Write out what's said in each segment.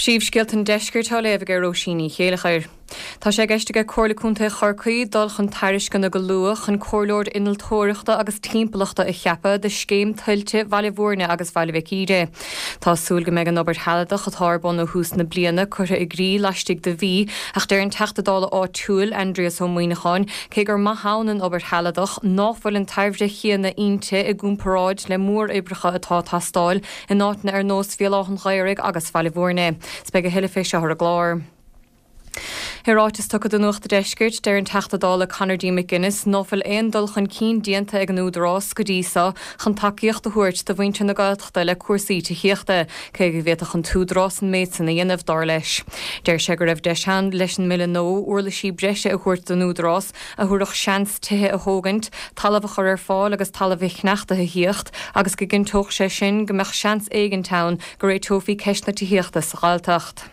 Síomh scialt an deisceirtá léamh gur Róisíní chéalachair. Tá sé geisteige cóirlaúnta Chorcaí dul chun tairisce na go luach chun cóirlóir inaltóireachta agus timpeachta i cheappa de scéim tuilte bhailehórne agus bhailehicíide. Tá súil go méid an obair healadach a tharbon nó hús na bliana chuirtha i grí leistigh de bhí ach deir an teachtadála á túil Andreas ó Muoinecháin cé gur maithán an obair healadach náfuil an taimhde chéanna ionte i gúmparáid le mór ibricha atá tastáil in áitna ar nós fialáchan ghairigh agus bhailehórne. Speg a hiile féise ar a glár. Herátas tucha den nuachta deiscirt deir an teachtadála Conradí McGuinness nófuil éon dul chun cín dianta ag an údrás go dísa chun takeíocht a thuirt do bhainte na gailteachta le cuasaí tíochta cé go bhéach chun túdrás an méid sanna dhéanamh dar leis. Deir sé go raibh deisán leis an mille nó uairla sí breise a chuirt den údrás a thuireach seans tuthe a thógant talamh a chur ar fáil agus talamh chneachta a hiocht agus go gin tóch sé sin go meach seans éigentán go réit tófií ceisna tíochta sa gáilteacht.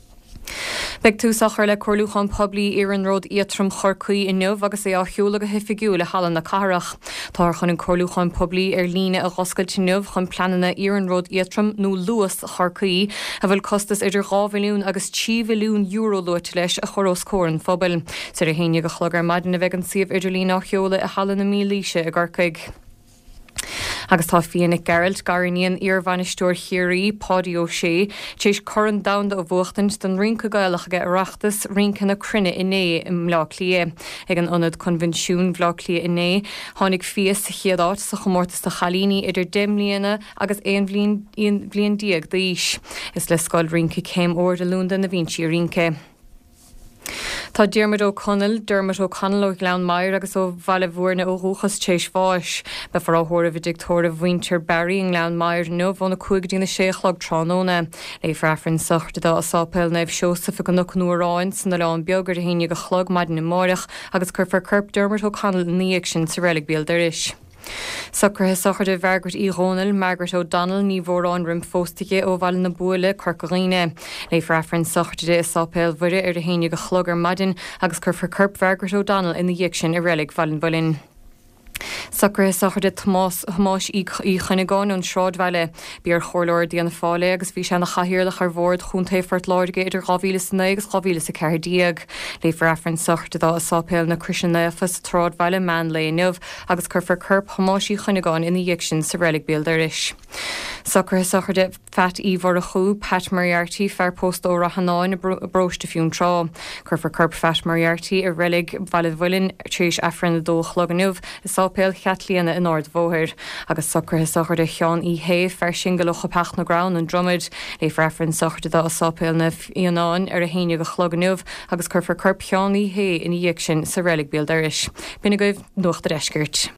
Beg túsachar le Corlúchan poblí Iarán Road Iatrum Chorcaí in Nuamh agus é á shiúla go hifigiú le hallan na carach. Tá chun an Corlúchan poblí ar líne a ghoscailt in Nuamh chun planana Iarán Road Iatrum nó Luas Chorcaí a bhfuil costas idir 2 milliún agus 10 milliún euro luit leis a chorós córan phobal. Sa a héine go chlogar maidin a bheith an siomh idir líne á shiúla a hallan na mílíse a garcaig. Agus tá Fianna Gerald Garíonn Iarmhainisteoir Chiaraí Páidí Ó Sé tééis choran damhanda ó bhuachtant don rinca gailach aige ireachtas rinca na crunne inné im Mhlá Cliath ag an ionad convenisiún Mhlá Cliath inné tháinig fios chiadáit sa chomórtas de chalíní idir 10 mbliana agus 1 bliain díag d'aois. Is le scoil rinca céim óir de lúnda na bhíonsaí rinca. Tá Dermot O'Connell ó Glan Mair agus ó bhailehórne ó Rúchas tééis fáis be far áthóra bhí dictóra Winter Barry in Glan Mair nó bhna cuaig dína séchlog tróna. Le freifrin sochta dá a sápéil naibh seosafa go nuachúráin san leán beagar a híine go chlog maidin na máireach agus chur curp Dermot O'Connell níag sin sa relic béal iris. Socrthe sochar de Vergart Irónal Margaret O'Donnell ní bhórán rim fóstaige ó bhail na buile Corcaíine. Le freifrin sochta de sápéil bhuire ar a híine go chlogar maidin agus chur curp Vergart O'Donnell ina dhiac sin a relic bhailin bhailin. Socrthe sochar de Tomás í chuineáin an Sráidbhaile bí ar chorlóir díana fáile agus bhí se na chahirirlach ar bhórd chuntaifort láirge idir 2009 agus 2014. Le freifrin sochta dá a sápéil na Christianefas Tráidbhaile man le Nuamh agus chur curp Tomás í chuineáin ina dhiac sin sa relic béal iris. Socrthe sochar de Fat Ívar a Chú Pat Moriarty fear post ó Rahanáin a bróiste fiún trá. Chur curp Fat Moriarty a relic bhailehhuilin tríéis afran na dó chloganúh is sápéil cheatlíana in Ard Mhóthir agus socrthe sochar de Cheán í Hay fear sin go locha peach na grán an dromid le freifrin sochar de dá a sápéil na Ionáin ar a héine go chloganúh agus chur curp Cheán í Hay ina dhiac sin sa relic béal iris. Bína goibh nuachta deiscirt.